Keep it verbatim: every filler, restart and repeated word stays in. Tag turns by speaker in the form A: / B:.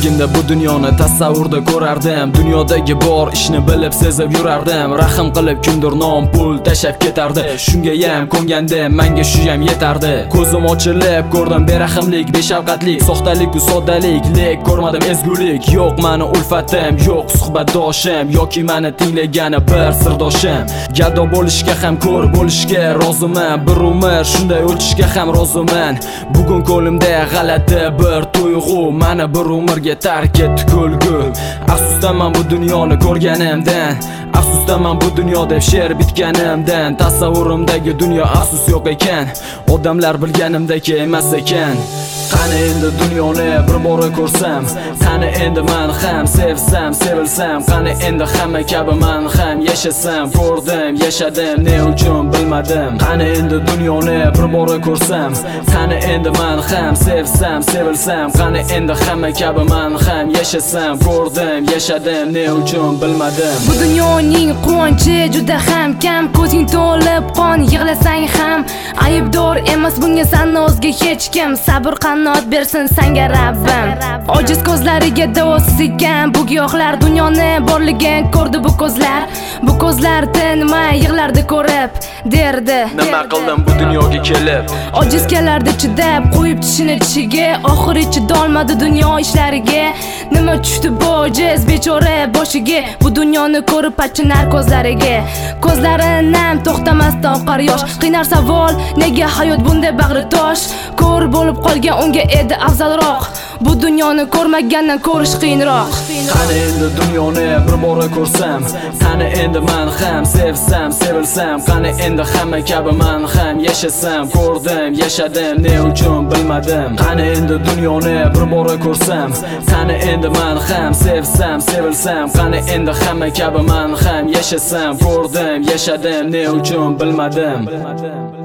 A: Yoshligimda bu dunyoni tasavvurda ko'rardim. Dunyodagi bor ishni bilib sezib yurardim. Rahim qilib kimdir nom pul tashab ketardi. Shunga ham ko'ngandim, menga shu ham yetardi. Ko'zim ochilib ko'rdim berahimlik, beshafqatlik, soxtalik va soddalik, lek ko'rmadim ezgulik. Yo'q meni ulfatim, yo'q suhbatdoshim yoki meni tinglagani bir sirdoshim. Gado bo'lishga ham ko'r bo'lishga roziman, bir umr shunday o'tishga ham roziman. Bugun ko'limda g'alati bir tuyg'u, meni bir umrga tark etdi kulgu. Afsusdaman bu dunyoni ko'rganimdan, afsusdaman bu dunyo deb she'r bitganimdan. Tasavvurimdagi dunyo afsus yo'q ekan, odamlar bilganimdek emas ekan. Qani endi dunyoni bir bora ko'rsam, qani endi men ham sevsam, sevilsam, qani endi hamma kabi men ham yashasam. Ko'rdim, yashadim, ne uchun bilmadim. Qani endi dunyoni bir bora ko'rsam, qani endi men ham sevsam, sevilsam, qani endi hamma kabi men ham yashasam. Ko'rdim, yashadim, ne uchun bilmadim.
B: Bu dunyoning quvonchi juda ham kam, ko'zing to'lib qon, yig'lasang ham aybdor emas bunga sanni o'zga hech kim. Sabr qanot bersin senga Rabbim. Ojiz ko'zlariga davosiz ekan bu giyohlar, dunyoni borligin ko'rdi bu ko'zlar. Bu ko'zlar tinmay yig'lardi ko'rib, derdi
A: nima qildim bu dunyoga kelib.
B: Ojiz kelardi chidab, qo'yib tishini tishiga, oxiri chidolmadi dunyo ishlariga. Nima tushdi bu ojiz bechora boshiga, bu dunyoni ko'rib achinar ko'zlariga. Ko'zlari nam to'xtamasdan oqar yosh, qiynar savol nega hayot bunday bag'ri tosh. Ko'r bo'lib qolgan unga edi afzalroq, bu dunyoni ko'rmagandan ko'rish qiyinroq.
A: Qani endi dunyoni bir bora ko'rsam, qani endi men ham sevsam, sevilsam, qani endi hamma kabi men ham yashasam. Ko'rdim, yashadim, ne uchun bilmadim. Qani endi dunyoni bir bora ko'rsam, qani endi men ham sevsam, sevilsam, qani endi hamma kabi men ham yashasam. Ko'rdim, yashadim, ne uchun bilmadim.